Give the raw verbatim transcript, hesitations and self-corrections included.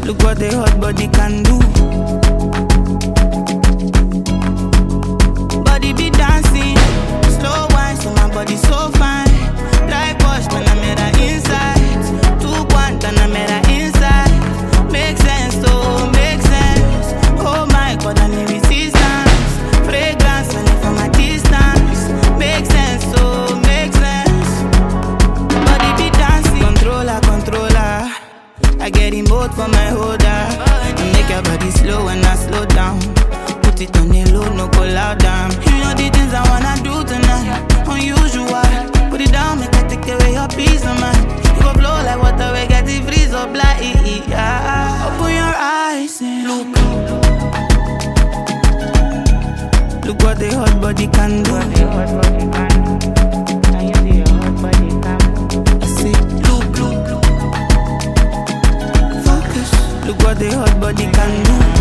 Look what the hot body can do. Body be dancing, slow wine, so my body so fine. Like wash, man, I made her inside. Two point, and I made her inside. Make sense, oh, make sense. Oh my God, I need resistance. Fragrance, only from my distance. Make sense, oh, make sense. Body be dancing, controller, controller. I get in both for my holder. I make your body slow when I slow down. Put it on the low, no go loud down. You know the things I wanna do tonight. Unusual, put it down, make I take away your peace of mind. You go blow like water, we get the freeze up like yeah. Open your eyes and look. Look what the hot body can do. What the hot body can do. Can you see your hot body can do? I say look, look, look. Focus. Look what the hot body can do.